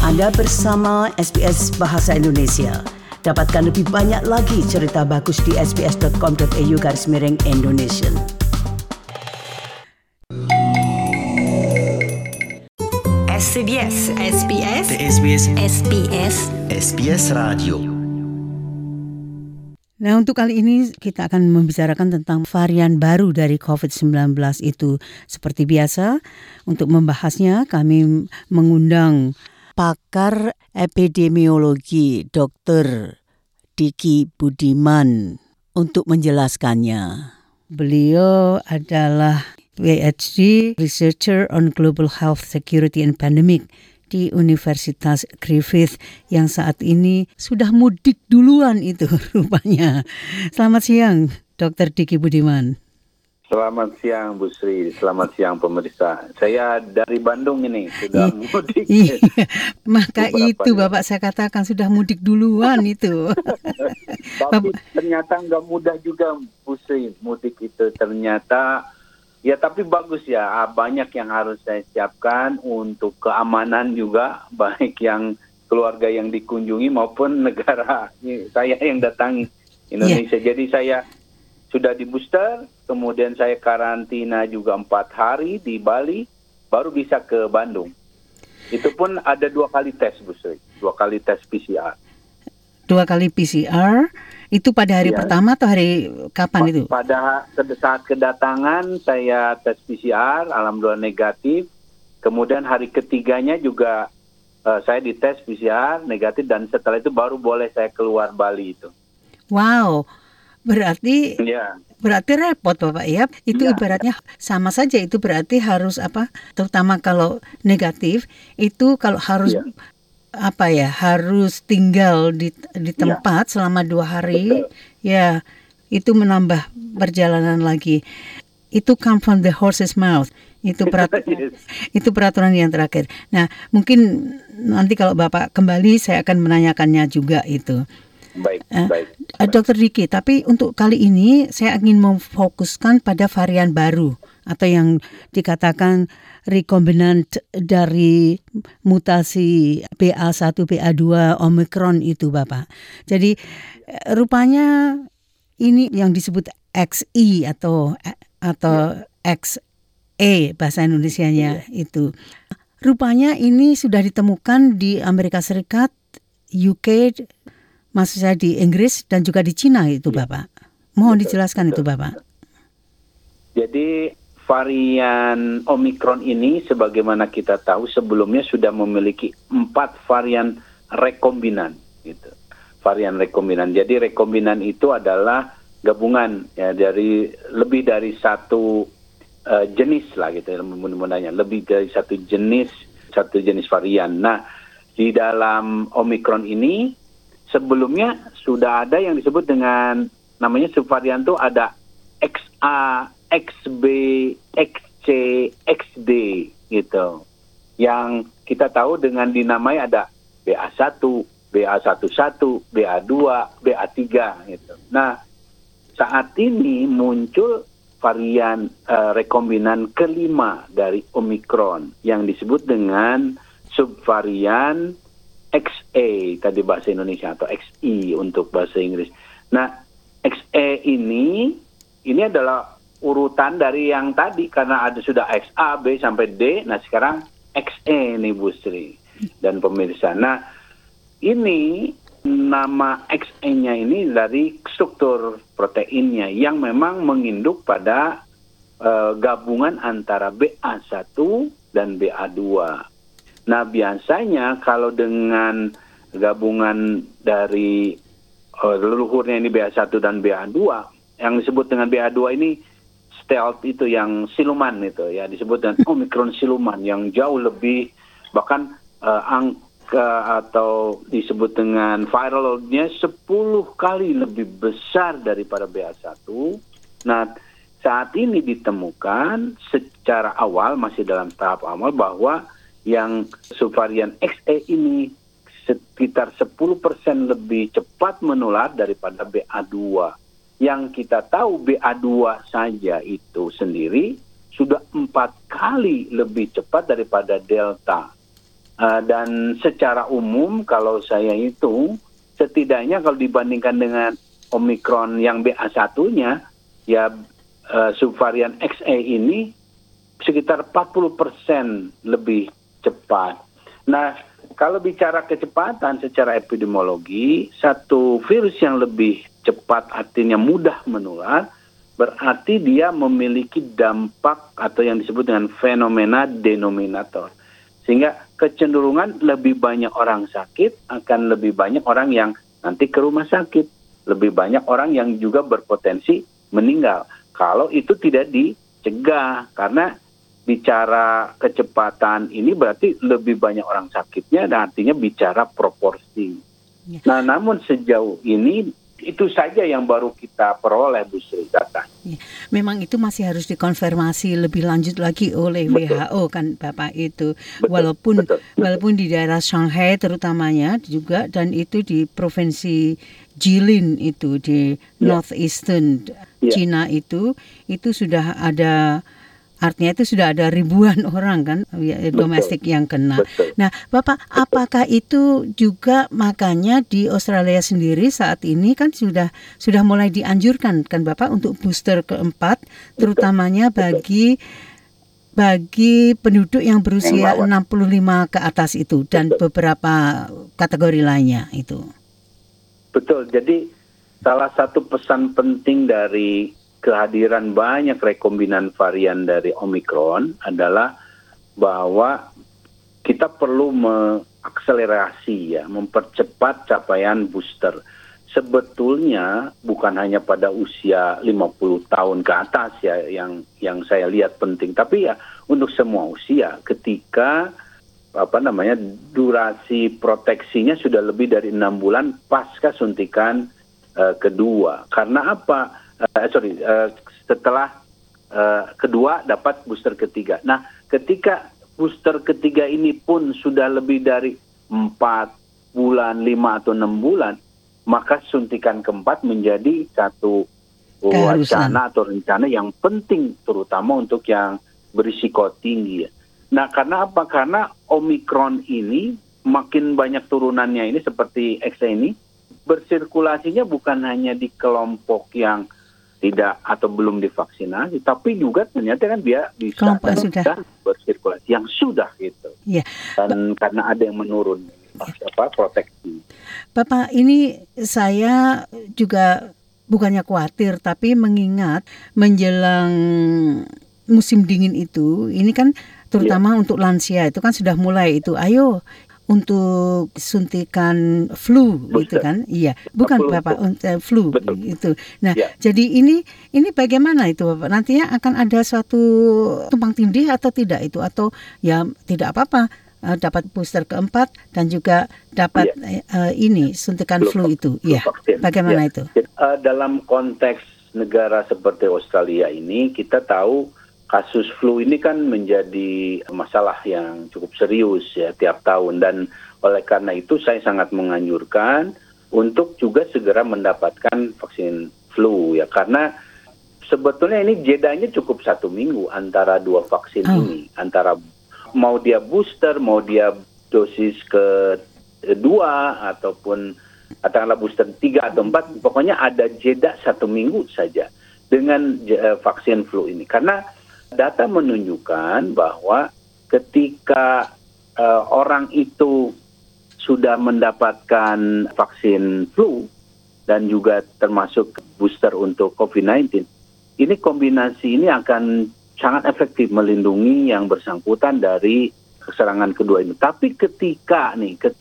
Anda bersama SBS Bahasa Indonesia. Dapatkan lebih banyak lagi cerita bagus di sbs.com.au/Indonesian. SBS Radio. Nah, untuk kali ini kita akan membicarakan tentang varian baru dari COVID-19 itu. Seperti biasa, untuk membahasnya kami mengundang pakar epidemiologi Dr. Diki Budiman untuk menjelaskannya. Beliau adalah PhD Researcher on Global Health Security and Pandemic di Universitas Griffith yang saat ini sudah mudik duluan itu rupanya. Selamat siang, Dr. Diki Budiman. Selamat siang, Bu Sri. Selamat siang, pemirsa. Saya dari Bandung ini, sudah mudik. Maka itu, Bapak, saya katakan sudah mudik duluan itu. Tapi ternyata nggak mudah juga, Bu Sri, mudik itu. Ternyata, ya tapi bagus ya. Banyak yang harus saya siapkan untuk keamanan juga, baik yang keluarga yang dikunjungi maupun negara saya yang datangi Indonesia. Yeah. Jadi saya sudah di booster, kemudian saya karantina juga 4 hari di Bali, baru bisa ke Bandung. Itu pun ada 2 kali tes, Bu Sri. 2 kali tes PCR. 2 kali PCR, itu pada hari pertama atau hari kapan itu? Pada saat kedatangan saya tes PCR, alhamdulillah negatif. Kemudian hari ketiganya juga saya dites PCR negatif, dan setelah itu baru boleh saya keluar Bali itu. Wow. Berarti repot, Bapak ya. Itu ibaratnya sama saja, itu berarti harus terutama kalau negatif itu kalau harus harus tinggal di tempat selama 2 hari. Betul. Ya, itu menambah perjalanan lagi. Itu come from the horse's mouth. Itu peraturan yang terakhir. Nah, mungkin nanti kalau Bapak kembali saya akan menanyakannya juga itu. Baik. Dr. Diki, tapi untuk kali ini saya ingin memfokuskan pada varian baru atau yang dikatakan rekombinant dari mutasi BA1, BA2, Omicron itu, Bapak. Jadi rupanya ini yang disebut XE atau XE bahasa Indonesianya itu. Rupanya ini sudah ditemukan di Amerika Serikat, UK, maksud saya di Inggris dan juga di Cina itu, Bapak. Mohon dijelaskan itu, Bapak. Jadi varian Omicron ini sebagaimana kita tahu sebelumnya sudah memiliki 4 varian rekombinan gitu. Varian rekombinan. Jadi rekombinan itu adalah gabungan ya dari lebih dari satu jenis lah gitu ya, mudah-mudahannya lebih dari satu jenis varian. Nah, di dalam Omicron ini sebelumnya sudah ada yang disebut dengan namanya subvarian itu ada XA, XB, XC, XD gitu. Yang kita tahu dengan dinamai ada BA1, BA11, BA2, BA3 gitu. Nah, saat ini muncul varian rekombinan kelima dari Omicron yang disebut dengan subvarian XE tadi bahasa Indonesia atau XE untuk bahasa Inggris. Nah, XE ini adalah urutan dari yang tadi karena ada sudah XA, B sampai D. Nah, sekarang XE nih, Bu Sri dan pemirsa. Nah, ini nama XE-nya ini dari struktur proteinnya yang memang menginduk pada gabungan antara BA1 dan BA2. Nah, biasanya kalau dengan gabungan dari leluhurnya ini BA1 dan BA2, yang disebut dengan BA2 ini stealth itu yang siluman itu ya, disebut dengan Omicron siluman yang jauh lebih bahkan angka atau disebut dengan viral load-nya 10 kali lebih besar daripada BA1. Nah, saat ini ditemukan secara awal, masih dalam tahap awal, bahwa yang subvarian XE ini sekitar 10% lebih cepat menular daripada BA2. Yang kita tahu BA2 saja itu sendiri sudah 4 kali lebih cepat daripada Delta. Dan secara umum kalau saya hitung, setidaknya kalau dibandingkan dengan Omikron yang BA1-nya, ya subvarian XE ini sekitar 40% lebih cepat. Nah, kalau bicara kecepatan secara epidemiologi, satu virus yang lebih cepat artinya mudah menular, berarti dia memiliki dampak atau yang disebut dengan fenomena denominator. Sehingga kecenderungan lebih banyak orang sakit akan lebih banyak orang yang nanti ke rumah sakit. Lebih banyak orang yang juga berpotensi meninggal. Kalau itu tidak dicegah, karena bicara kecepatan ini berarti lebih banyak orang sakitnya dan artinya bicara proporsi. Ya. Nah, namun sejauh ini itu saja yang baru kita peroleh, Bu Sri, data. Ya, memang itu masih harus dikonfirmasi lebih lanjut lagi oleh WHO kan Bapak itu. Walaupun di daerah Shanghai terutamanya juga, dan itu di provinsi Jilin itu di Northeastern China itu sudah ada. Artinya itu sudah ada ribuan orang kan domestik yang kena. Betul. Nah, Bapak, apakah itu juga makanya di Australia sendiri saat ini kan sudah mulai dianjurkan kan Bapak untuk booster keempat, terutamanya bagi penduduk yang berusia 65 ke atas itu dan beberapa kategori lainnya itu. Betul. Jadi salah satu pesan penting dari kehadiran banyak rekombinan varian dari Omikron adalah bahwa kita perlu mengakselerasi, mempercepat capaian booster. Sebetulnya bukan hanya pada usia 50 tahun ke atas yang saya lihat penting, tapi ya untuk semua usia ketika durasi proteksinya sudah lebih dari 6 bulan pasca suntikan kedua. Karena apa? Setelah kedua dapat booster ketiga. Nah, ketika booster ketiga ini pun sudah lebih dari 4 bulan, 5 atau 6 bulan, maka suntikan keempat menjadi satu wacana atau rencana yang penting, terutama untuk yang berisiko tinggi. Nah, karena apa? Karena Omikron ini makin banyak turunannya ini seperti XE ini, bersirkulasinya bukan hanya di kelompok yang tidak atau belum divaksinasi, tapi juga ternyata kan dia bisa bersirkulasi yang sudah gitu. Ya. Dan karena ada yang menurun proteksi. Bapak, ini saya juga bukannya khawatir, tapi mengingat menjelang musim dingin itu, ini kan terutama untuk lansia itu kan sudah mulai itu, ayo untuk suntikan flu gitu kan, bukan Bapak, flu itu. Nah, jadi ini bagaimana itu Bapak? Nantinya akan ada suatu tumpang tindih atau tidak itu, atau ya tidak apa-apa dapat booster keempat dan juga dapat suntikan flu itu, bagaimana itu? Dalam konteks negara seperti Australia ini kita tahu kasus flu ini kan menjadi masalah yang cukup serius tiap tahun, dan oleh karena itu saya sangat menganjurkan untuk juga segera mendapatkan vaksin flu karena sebetulnya ini jedanya cukup 1 minggu antara dua vaksin ini, antara mau dia booster, mau dia dosis kedua ataupun katakanlah booster 3 atau 4, pokoknya ada jeda 1 minggu saja dengan vaksin flu ini, karena data menunjukkan bahwa ketika orang itu sudah mendapatkan vaksin flu dan juga termasuk booster untuk COVID-19, ini kombinasi ini akan sangat efektif melindungi yang bersangkutan dari serangan kedua ini. Tapi ketika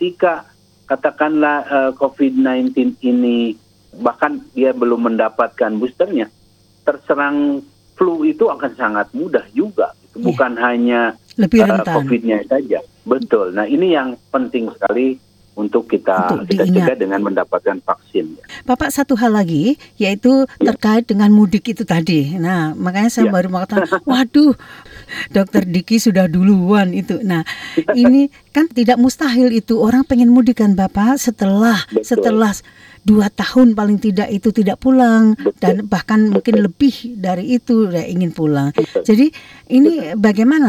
katakanlah COVID-19 ini bahkan dia belum mendapatkan boosternya, terserang flu itu akan sangat mudah juga. Bukan hanya COVID-nya saja. Betul. Nah, ini yang penting sekali untuk kita cegah dengan mendapatkan vaksin. Bapak, satu hal lagi, yaitu terkait dengan mudik itu tadi. Nah, makanya saya baru mengatakan, waduh, Dokter Diki sudah duluan itu. Nah, ini kan tidak mustahil itu orang pengen mudik kan Bapak setelah 2 tahun paling tidak itu tidak pulang. Dan bahkan mungkin lebih dari itu ingin pulang. Jadi ini bagaimana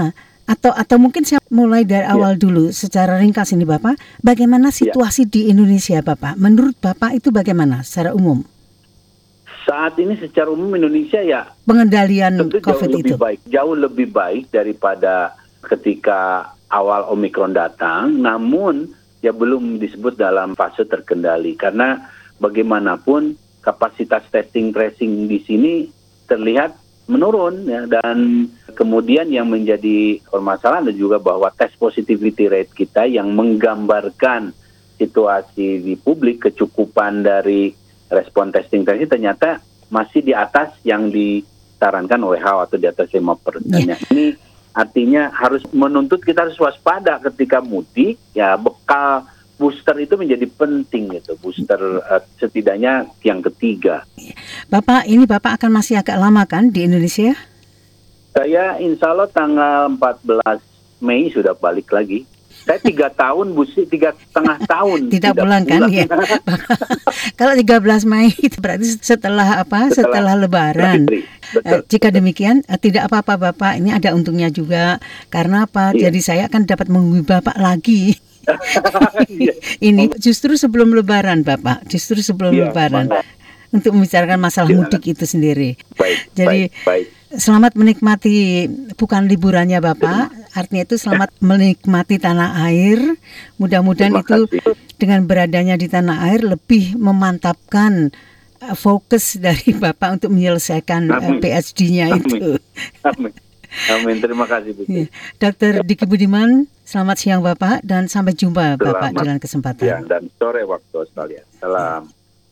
Atau mungkin saya mulai dari awal dulu secara ringkas ini Bapak. Bagaimana situasi di Indonesia Bapak? Menurut Bapak itu bagaimana secara umum? Saat ini secara umum Indonesia ya pengendalian tentu COVID itu jauh lebih baik daripada ketika awal Omikron datang, namun ya belum disebut dalam fase terkendali karena bagaimanapun kapasitas testing tracing di sini terlihat menurun ya, dan kemudian yang menjadi permasalahan juga bahwa test positivity rate kita yang menggambarkan situasi di publik, kecukupan dari respon testing ternyata masih di atas yang disarankan WHO atau di atas 5%. Ini artinya harus menuntut kita harus waspada ketika mudik, ya bekal booster itu menjadi penting gitu. Booster setidaknya yang ketiga. Bapak akan masih agak lama kan di Indonesia? Saya insya Allah tanggal 14 Mei sudah balik lagi. Saya 3,5 tahun tidak pulang kan ya. Kalau 13 Mei itu berarti setelah Lebaran. Jika demikian tidak apa-apa Bapak, ini ada untungnya juga karena apa? Iya. Jadi saya akan dapat menghubungi Bapak lagi. Ini justru sebelum Lebaran Bapak, Lebaran. Untuk membicarakan masalah mudik itu sendiri. Jadi selamat menikmati bukan liburannya Bapak, artinya itu selamat menikmati tanah air. Mudah-mudahan itu dengan beradanya di tanah air lebih memantapkan fokus dari Bapak untuk menyelesaikan PhD-nya itu. Amin. Terima kasih Bu. Dr. Diki Budiman, selamat siang Bapak dan sampai jumpa Bapak dalam kesempatan. Ya, dan sore waktu Australia. Salam.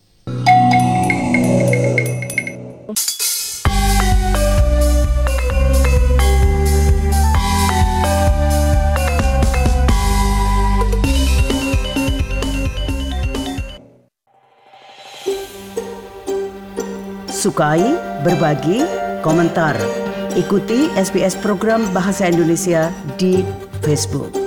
Sukai, berbagi, komentar. Ikuti SBS program Bahasa Indonesia di Facebook.